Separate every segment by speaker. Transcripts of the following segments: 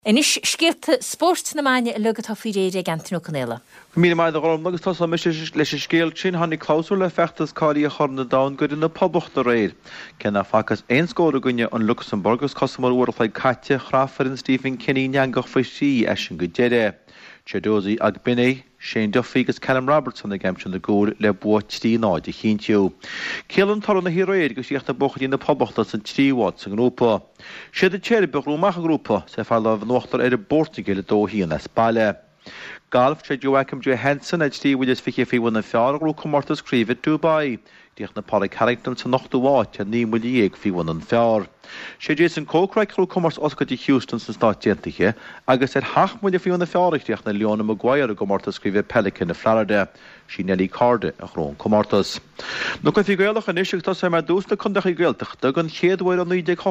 Speaker 1: Inis scialta sport na maine lugad tá faoi réide Anthony O'Connell.
Speaker 2: Mí mai gom agus tá mis leis scéal sin hánig cláú le fechttas cáí a chuna da go in na poblcht a réir. Cenna facas ein scóra gunne an Luxemburgus cosmar uirlaid caite chráfarin Stephen Kinney neangach fa sí sin go deire. Tedóí ag binné sé Duffygus Callum Robertson a gemsin na gúr le buat tí náid a chintiú. Célan tar na hiréid go síocht a bochad í na poblachta san tríhád san grúpa. Siad a tséir begrúmach a grúpa sé fall a bhnachtar ar a Bortigil a dóhíí na Spáile. Galf sé Joachim J. Henson ag tí bhuiidir fiche fiúin na fearú comórtas críomh Dubai. Díoch na Paul Carrington sa nachtúháit a 9 milliún fiúin an fear. Sé Jason Colcraigh comórs oscaid i Houston san státientiche agus 8 milliún fiúin na fearachtíoch na Leona Maguire a gomórtas críomh Pelican na Florida. Sí Nelly Carde a chrón comórtas. No go fi gaelach an isiach tá sé mar dús na chundach i gaeltach dag an chéadhhair an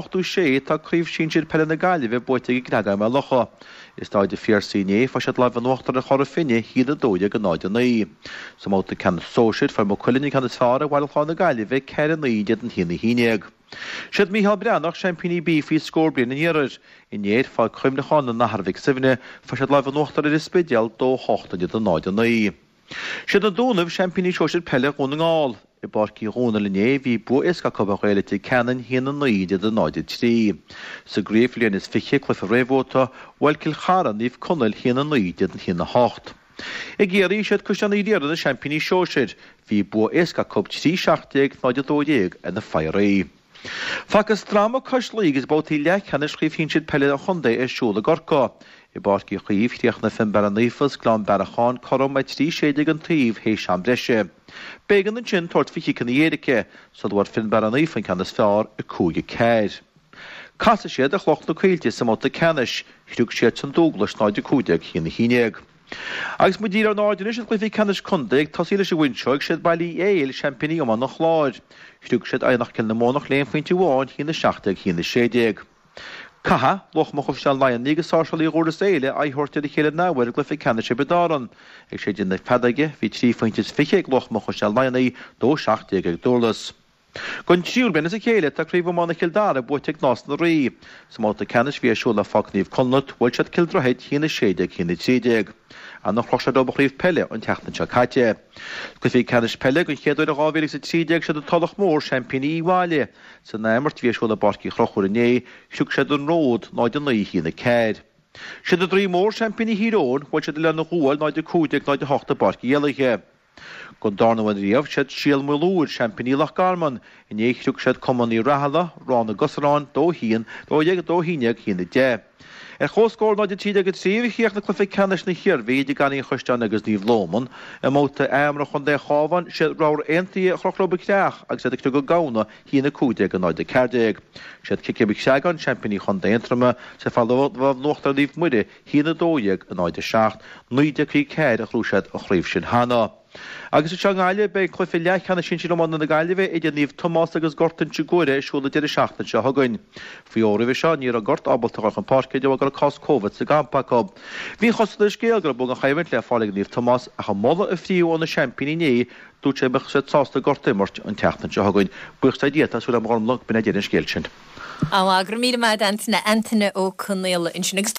Speaker 2: 986 tá críomh sin siad pelle na gaile bheith buite i gnaga me locha. Is táid a fíorsaíné fa siad leibh an uachtar a chor a finne híad a dóide go náid a naí. Sa máta cean sóisiid fer mo cuilinnig can is fearra bhil cháin na gaile bheith ceir an naíidead an hína híineag. Siad Mícheál Breanach Championny B fí scór blian in éireir. In éir fá chuim na chána na Harvig Sivine fa siad leibh an uachtar a ispidal dó 8 a náid a naí. Siad a dúnamh Championny sóisiid pelle gún ngáil. I barcí róna lené hí bu isca cobbhréile tí cean híana naíidead a náide trí. Sa gréif líon is fiche clufa réhóta bhil Kilcharan níomh conil híana naídead an híana 8. I ggéirí siad cosán ídéar na Championny sóisiid, hí bu isca cob trí 7 náide 2 in na feirraí. Facas drama coslí is bótaí lechanna scríomh hín siad pelle a chundé ar siúla gorca. I barcí chuomh tíoch na fin Beranifas glán Berachán chorom mai trí 7 an tríomh hééis sean breise. Bégan an sin tort fi can éirice, so dúir fin Beranifan can is fear a cúige ceir. Casa siad a chloch na cuilte sa máta cenis, hiúg siad san dúglas náid a cúideag hína híineag. Agus mu dír an áidir is glyfi cenis chundaig tá síle sé winseog siad bailí éil Championny am nach láid. Hiúg siad ainach cin na mónach léon faointe bháin hína 7 hína 7. Caha, loch mo chofisial nain nígus sáisial í gúras éile a thuirtead a chéile náhar glyfi cenis sé bedáran. Ag sé din na fedaige hí trí faointes fiche loch mo chofisial nain í dó 7 ag dúlas. Gon tíúr ben is a chéile tá críomh mána Kildare buiteag nás na rí. Sa máta cenis bhí siúla facníomh conlat bhil siad Kildrahead hína 7 hína 3. An nach chlosa do bachríomh pelle an teachtan se caite. Glyfi cenis pelle gon chéadúir a gáhhéigh sa 3 se do talach mór Championny Íháile. Sa námart bhí siúla barcí chrochúir iné, siúg siad an ród náid an naí hína ceir. Siad a drí mór Championny Hírón, bhil siad le na ghuail náid a 5 náid a 8 barcí ealaithe. Gon darnahain riamh siad síal múlúir Championny Lochgarman, in éichiúg siad cumaní rahala, rána gosarán, dóhíon, dóhíineag hína 10. Chóscóir náid a tíide go tríomh chéoch na clufa cenis na hir bhéidir ganí chuisteán agus níomh lóman, a móta éamra chun dé chábhain siad ráir aontaí chrochróba creach agus siad ag go gána hína 5 a náid a 40. Siad cicébig seagan Championny chun déintrama sa fallh nuachtar líomh muide hína 2 a náid a 7, 9 ceir a chrúisiad a chríomh sin hana. Agus se gáile be chlufi lechanna sin sin na gaiileh idir níomh Tomás agus gortan sigúire siúla de 7 se hagain. Fí oribh seo ní a gort abaltach an parcéide a gur cos COVID sa gampacob. Bhí chosla scéal gur bug a chaimint le fálaigh níomh Tomás a cha molla a fríú an na Championny né dút sé bech sé sásta gortaimirt an teachtan se hagain. Buchsta dieta sú am gomlach bena déidir scéil sin.
Speaker 1: Á agur mí maid Anthony O'Connell in sin